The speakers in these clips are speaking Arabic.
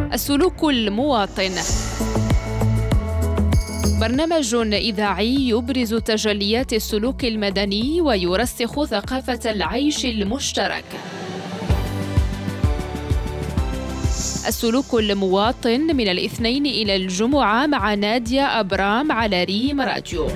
السلوك المواطن، برنامج إذاعي يبرز تجليات السلوك المدني ويرسخ ثقافة العيش المشترك. السلوك المواطن من الاثنين إلى الجمعة مع نادية أبرام على ريم راديو.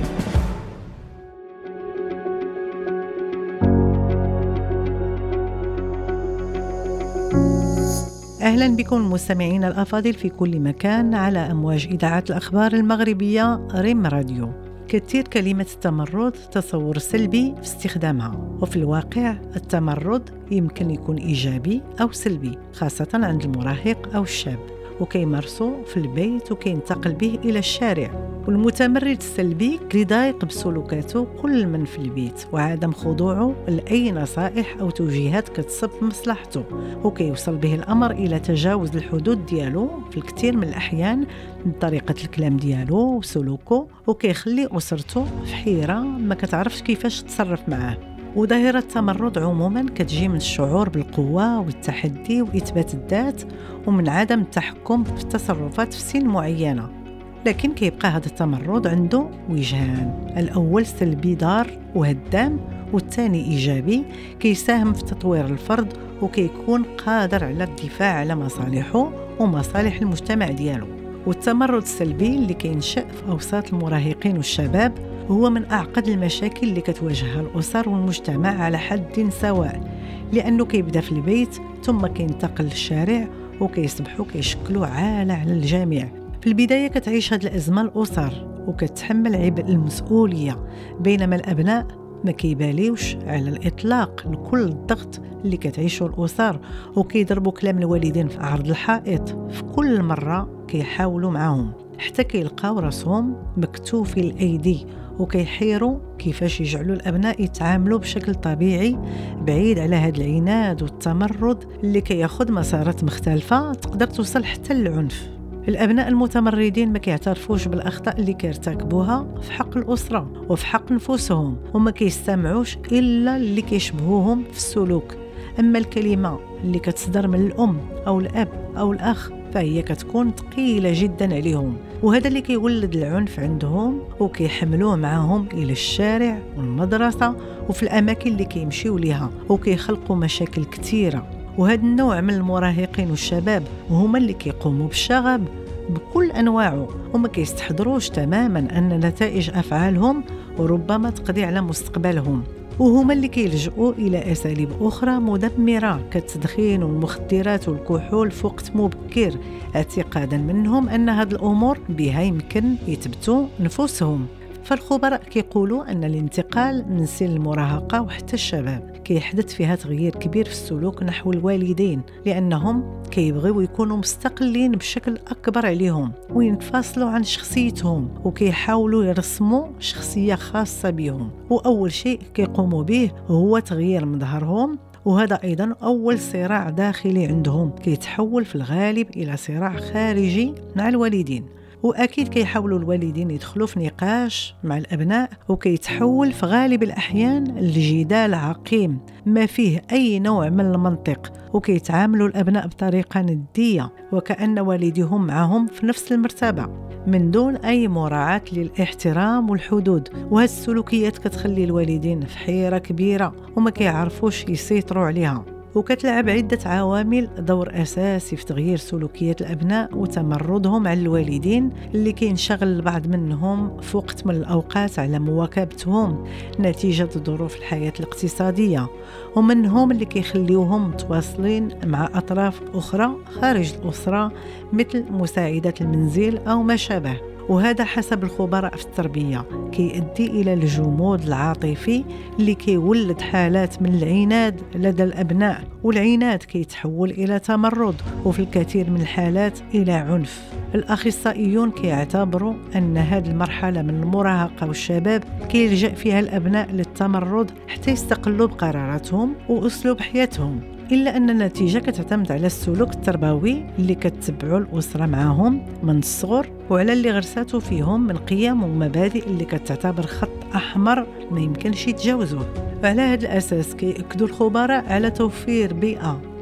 أهلا بكم مستمعين الأفاضل في كل مكان على أمواج إذاعة الأخبار المغربية ريم راديو. كثير كلمة التمرد تصور سلبي في استخدامها، وفي الواقع التمرد يمكن يكون إيجابي أو سلبي، خاصة عند المراهق أو الشاب، وكيمارسه في البيت وكينتقل به إلى الشارع. والمتمرد السلبي يضايق بسلوكاته كل من في البيت وعدم خضوعه لأي نصائح أو توجيهات كتصب في مصلحته، وكيوصل به الأمر إلى تجاوز الحدود ديالو في الكثير من الأحيان من طريقة الكلام ديالو وسلوكه، وكيخلي أسرته في حيرة ما كتعرفش كيفاش تتصرف معاه. وظاهرة التمرد عموما كتجي من الشعور بالقوة والتحدي وإثبات الذات، ومن عدم التحكم في التصرفات في سن معينة. لكن كيبقى هذا التمرد عنده وجهان، الأول سلبي ضار وهدام، والثاني إيجابي كيساهم في تطوير الفرد وكيكون قادر على الدفاع على مصالحه ومصالح المجتمع ديالو. والتمرد السلبي اللي كينشأ في أوساط المراهقين والشباب هو من أعقد المشاكل اللي كتواجهها الأسر والمجتمع على حد سواء، لأنه كيبدأ في البيت ثم كينتقل للشارع وكيصبحوا كيشكلوا عالة على الجميع. في البداية كتعيش هذه الأزمة الأسر وكتحمل عبء المسؤولية، بينما الأبناء ما كيباليوش على الإطلاق لكل الضغط اللي كتعيشه الأسر، وكيضربوا كلام الوالدين في عرض الحائط في كل مرة كيحاولوا معهم، حتى كيلقاو راسهم مكتوفي الأيدي وكيحيروا كيفاش يجعلوا الأبناء يتعاملوا بشكل طبيعي بعيد على هذا العناد والتمرد اللي كياخذ مسارات مختلفة تقدر توصل حتى للعنف. الأبناء المتمردين ما كيعترفوش بالأخطاء اللي كيرتكبوها في حق الأسرة وفي حق نفوسهم، وما كيستمعوش إلا اللي كيشبهوهم في السلوك. أما الكلمة اللي كتصدر من الأم أو الأب أو الأخ فهي كتكون ثقيلة جدا عليهم، وهذا اللي كيولد العنف عندهم وكيحملوه معهم إلى الشارع والمدرسة وفي الأماكن اللي كيمشيوا ليها، وكيخلقوا مشاكل كثيرة. وهذا النوع من المراهقين والشباب هما اللي كيقوموا بالشغب بكل أنواعه، وما كيستحضروش تماما أن نتائج أفعالهم وربما تقضي على مستقبلهم، وهما اللي كيلجؤوا إلى أساليب أخرى مدمرة كالتدخين والمخدرات والكحول في وقت مبكر، اعتقادا منهم أن هذه الأمور بها يمكن يثبتوا نفوسهم. فالخبراء كيقولوا أن الانتقال من سن المراهقة وحتى الشباب كيحدث فيها تغيير كبير في السلوك نحو الوالدين، لأنهم كيبغيو يكونوا مستقلين بشكل أكبر عليهم وينفصلوا عن شخصيتهم، وكيحاولوا يرسموا شخصية خاصة بهم. وأول شيء كيقوموا به هو تغيير مظهرهم، وهذا أيضا أول صراع داخلي عندهم كيتحول في الغالب إلى صراع خارجي مع الوالدين. وأكيد كيحاولوا الوالدين يدخلوا في نقاش مع الأبناء، وكيتحول في غالب الأحيان لجدال عقيم ما فيه أي نوع من المنطق، وكيتعاملوا الأبناء بطريقة ندية وكأن والديهم معهم في نفس المرتبة من دون أي مراعاة للاحترام والحدود. وهذه السلوكيات كتخلي الوالدين في حيرة كبيرة وما كيعرفوش يسيطروا عليها. وكتلعب عدة عوامل دور أساسي في تغيير سلوكيات الأبناء وتمردهم على الوالدين، اللي كينشغل البعض منهم في وقت من الأوقات على مواكبتهم نتيجة ظروف الحياة الاقتصادية، ومنهم اللي كيخليوهم متواصلين مع أطراف أخرى خارج الأسرة مثل مساعدات المنزل أو ما شابه. وهذا حسب الخبراء في التربية كيؤدي إلى الجمود العاطفي اللي كيولد حالات من العناد لدى الأبناء، والعناد كيتحول إلى تمرد وفي الكثير من الحالات إلى عنف. الأخصائيون كيعتبروا أن هذه المرحلة من المراهقة والشباب كيلجأ فيها الأبناء للتمرد حتى يستقلوا بقراراتهم وأسلوب حياتهم، إلا أن النتيجة كتعتمد على السلوك التربوي اللي كتتبعوا الأسرة معهم من الصغر، وعلى اللي غرساتوا فيهم من قيم ومبادئ اللي كتعتبر خط أحمر ما يمكنش يتجاوزوه. وعلى هذا الأساس كيأكدوا الخبراء على توفير بيئة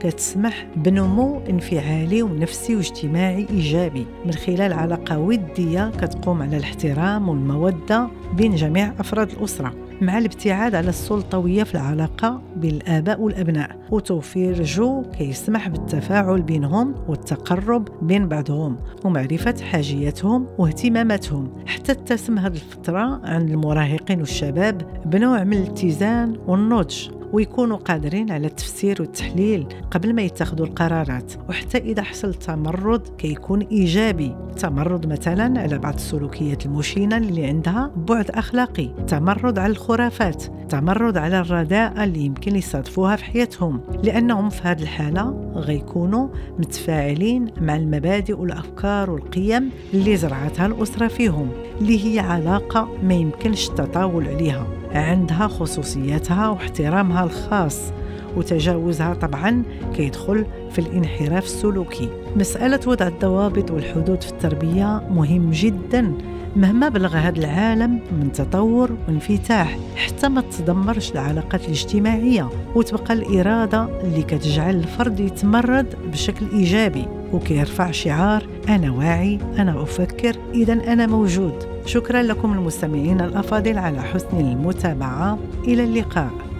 كتسمح بنمو انفعالي ونفسي واجتماعي إيجابي من خلال علاقة ودية كتقوم على الاحترام والمودة بين جميع أفراد الأسرة، مع الابتعاد على السلطوية في العلاقة بين الآباء والأبناء، وتوفير جو كيسمح بالتفاعل بينهم والتقرب بين بعضهم ومعرفة حاجياتهم واهتماماتهم. حتى تتسم هذه الفترة عند المراهقين والشباب بنوع من الاتزان والنضج، ويكونوا قادرين على التفسير والتحليل قبل ما يتخذوا القرارات. وحتى إذا حصل التمرد كيكون إيجابي، تمرد مثلا على بعض السلوكيات المشينة اللي عندها بعد أخلاقي، تمرد على الخرافات، تمرد على الرداءة اللي يمكن يصادفوها في حياتهم، لأنهم في هذه الحالة غيكونوا متفاعلين مع المبادئ والأفكار والقيم اللي زرعتها الأسرة فيهم، اللي هي علاقة ما يمكنش التطاول عليها، عندها خصوصياتها واحترامها الخاص، وتجاوزها طبعا كيدخل في الانحراف السلوكي. مسألة وضع الضوابط والحدود في التربية مهم جدا، مهما بلغ هذا العالم من تطور وانفتاح، حتى ما تدمرش العلاقات الاجتماعية وتبقى الإرادة اللي كتجعل الفرد يتمرد بشكل إيجابي وكيرفع شعار أنا واعي، أنا أفكر، إذن أنا موجود. شكرا لكم المستمعين الأفاضل على حسن المتابعة، إلى اللقاء.